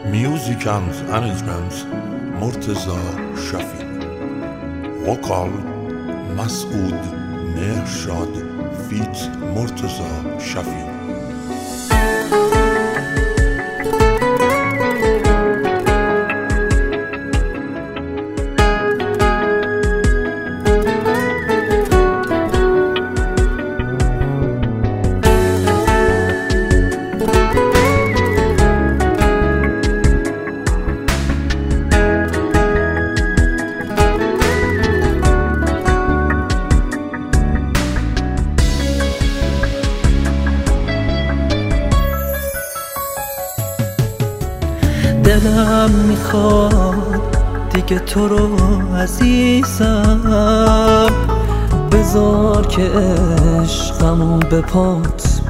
Music and arrangements Murtaza Shafi. Vocal Masoud Mehrshad feat Murtaza Shafi. دلم میخواد دیگه تو رو عزیزم، بذار که عشقمو به پات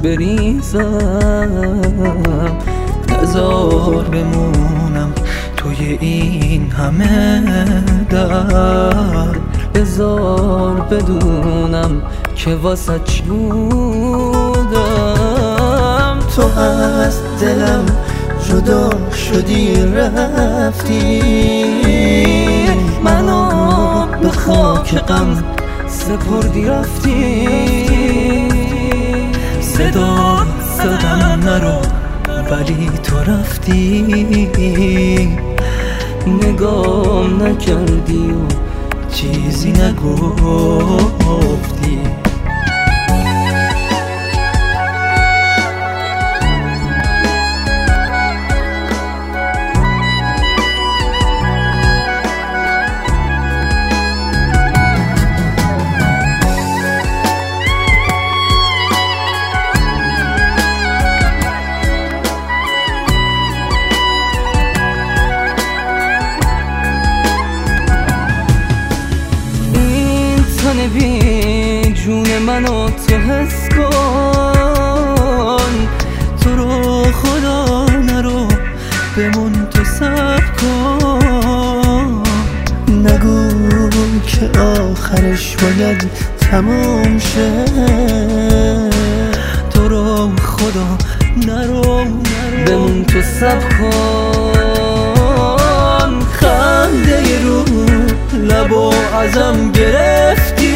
بریزم، نذار بمونم توی این همه در، بذار بدونم که واسه چی بودم. تو از دلم جدا شدی رفتی، منو به خاک غم سپردی رفتی، صدا زدم نرو ولی تو رفتی، نگام نکردی و چیزی نگفتی. بی جون منو تو حس کن، تو رو خدا نرو بمون تو صبر کن، نگو که آخرش باید تموم شه، تو رو خدا نرو بمون تو صبر کن. خنده رو لبو ازم گرفتی،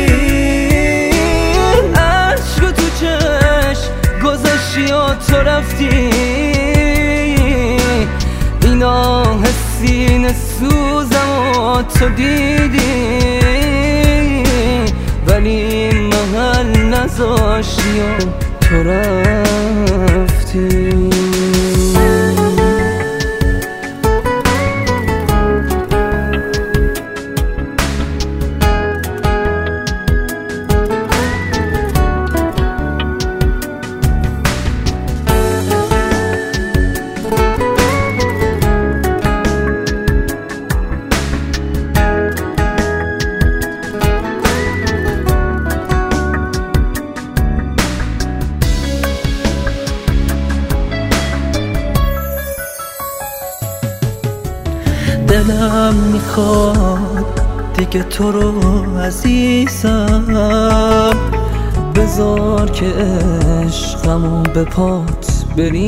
عشق تو چشم گذاشتی و تو رفتی، اینا حسین سوزم و تو دیدی، ولی محل نذاشتی و تو رفتی. دلم میخواد دیگه تو رو عزیزم، بذار که عشقمو به پات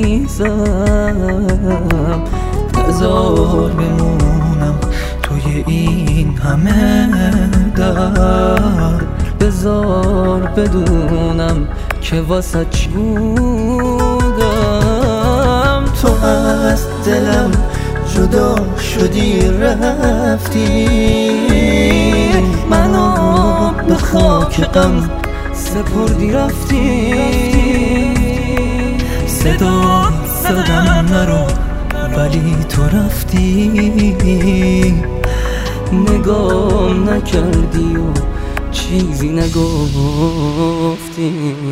بریزم، بذار بمونم توی این همه در، بذار بدونم که واسه چی بودم. تو از دلم جدا شدی رفتی، منو به خاک غم سپردی رفتی، صدا زدم نرو ولی تو رفتی، نگام نکردی و چیزی نگفتی.